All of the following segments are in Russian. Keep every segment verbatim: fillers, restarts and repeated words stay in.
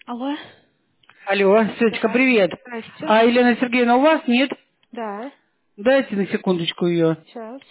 Алло. Алло, Светочка, Да. привет. Здрасте. А Елена Сергеевна у вас нет? Да. Дайте на секундочку ее. Сейчас.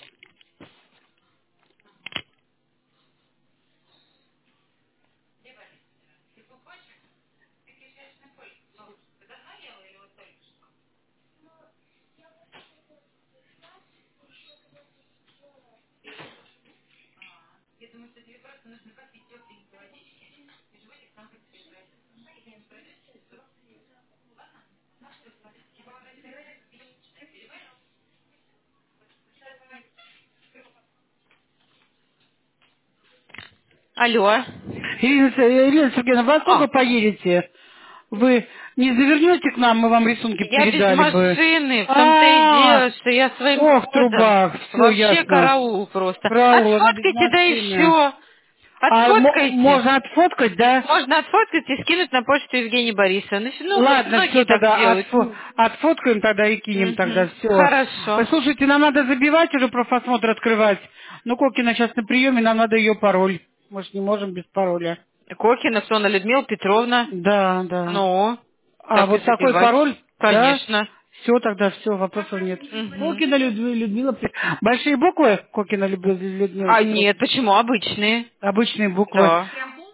Алло. Елена, С- Елена Сергеевна, во сколько А, поедете? Вы не завернете к нам, мы вам рисунки я без передали бы. машины. В том-то и дело, А, что я своим ох, ходом. трубах, все Вообще ясно. караул просто. Караул, она без Отфоткайте, да и машины. все. А мо- Отфоткайте. можно отфоткать, да? Можно отфоткать и скинуть на почту Евгении Борисовны. Ну, вот Ладно, многие все так тогда делают. отфо- отфоткаем тогда и кинем тогда Угу. все. Хорошо. Послушайте, нам надо забивать уже профосмотр открывать. Ну, Кокина сейчас на приеме, нам надо ее пароль. Мы ж не можем без пароля. Кокина Сона Людмила Петровна. Да, да. Ну, А так и вот такой забивать. пароль, да? Конечно. Все, тогда все, вопросов нет. Угу. Кокина Людмила, Людмила Пе- большие буквы Кокина Люб- Людмила А Петровна. нет, почему? Обычные. Обычные буквы. Да.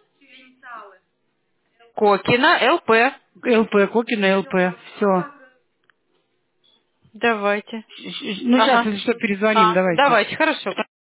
Кокина, ЛП. ЛП, Кокина ЛП. Все. Давайте. Ну, сейчас, Ага. если что, перезвоним, А, давайте. давайте, хорошо.